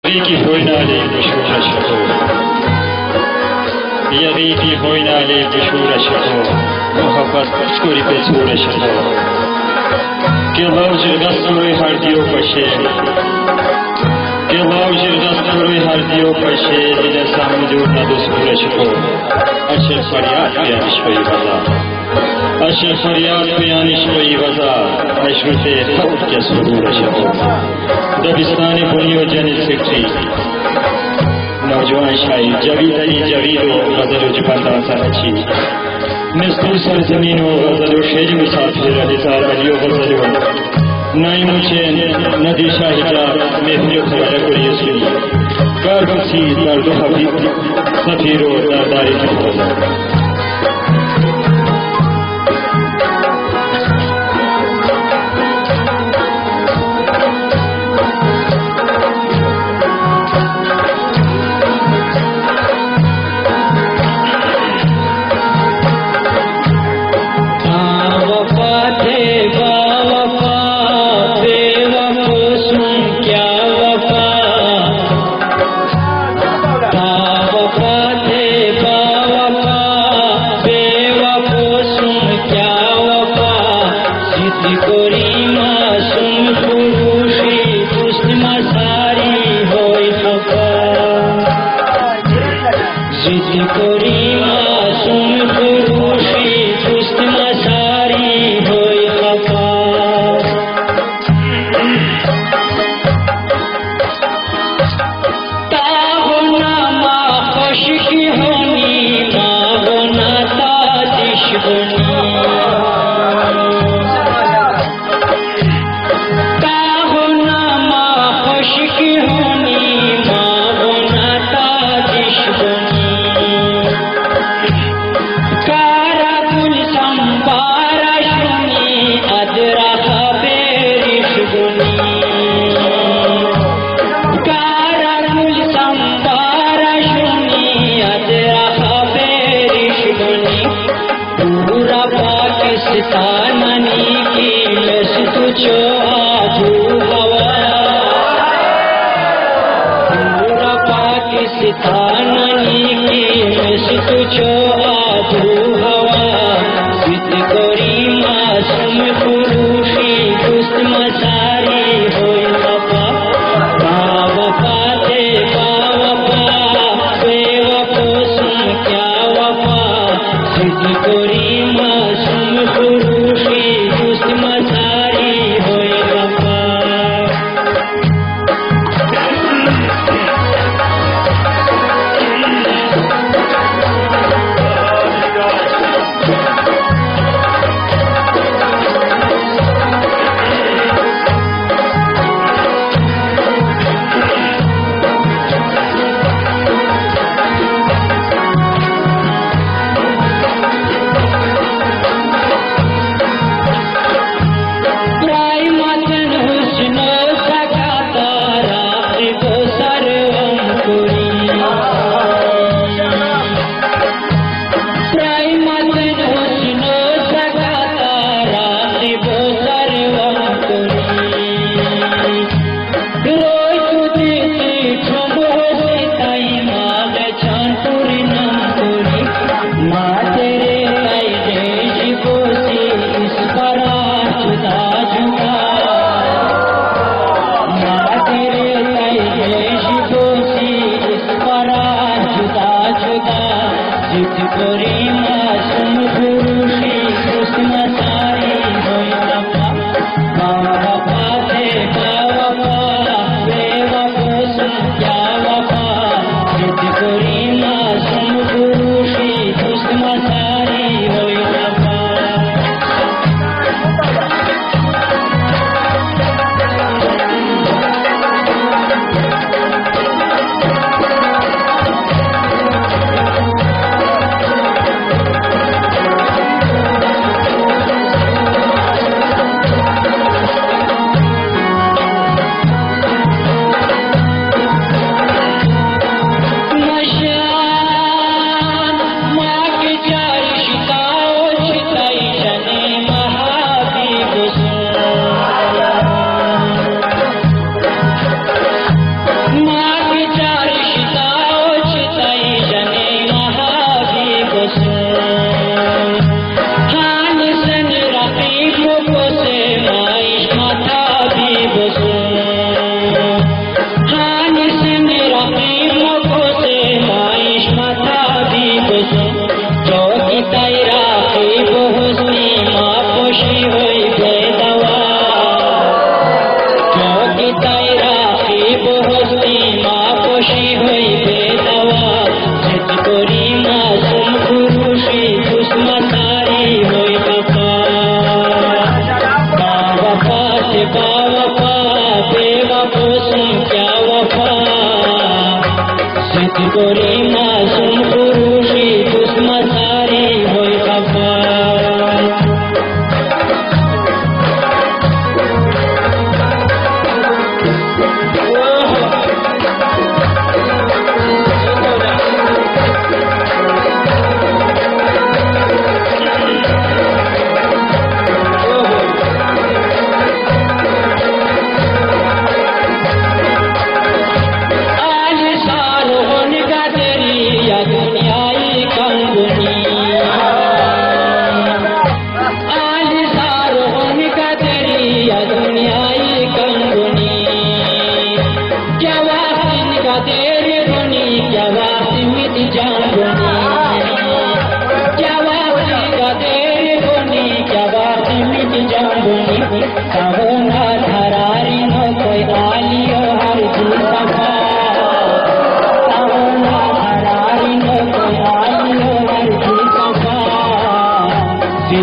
Yaki hoynali buşura şako Yaki hoynali buşura şako Muhabbat skori pe sura şako Ke lavjir gasuri hardiyo paşe Ke lavjir gasuri hardiyo paşe Dile samudur nadu sura şako Aşır faryat biyaniş bayi vaza Aşır faryat biyaniş bayi vaza Aşrute havut ke sura şako दबिस्तान पुनियो जन secretary नौजवान शाही जवीद अली जवीदो गजलो जपंदा साची मजदूर सरजमीनो गजलो शेज मुसाफिर अलिजार अलियो गजलो नाई मुझे नदी शाहिदा मेहरियो खवाला करिए सुनी कारबंसी दर्दो हबीब सफीरो दादारी की खवाला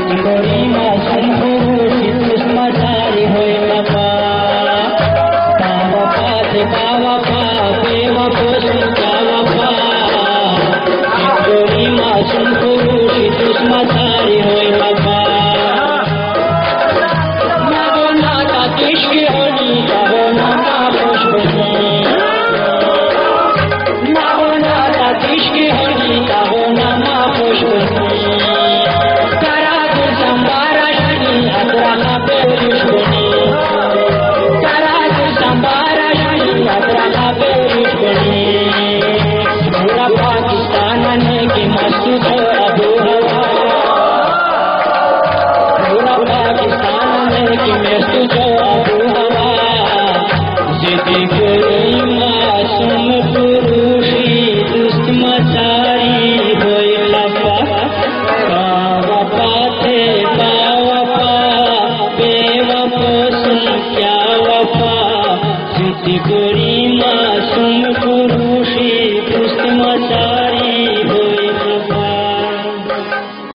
করি মাসুম পুরুষ দুষ্মাচারী হয়ে বাবা বাবা পাতে বাবা পা বেবা পশু বাবা পা করি মাসুম পুরুষ দুষ্মাচারী হয়ে বাবা নাগো না তাকিস কি হনি যাবো না মা পুষ্পনি নাগো না তাকিস কি হনি যাবো না মা পুষ্পনি पूरा पाकिस्तान ने की मस्त अबू हवा पूरा पाकिस्तान ने की मस्त अबू हवा जिदी कोई मासूम पुरुषी दुष्ट मचारी होई लफा बावा पाथे बावा पा बेवा पोसुन क्या वफा जिदी कोई मासूम पुरुष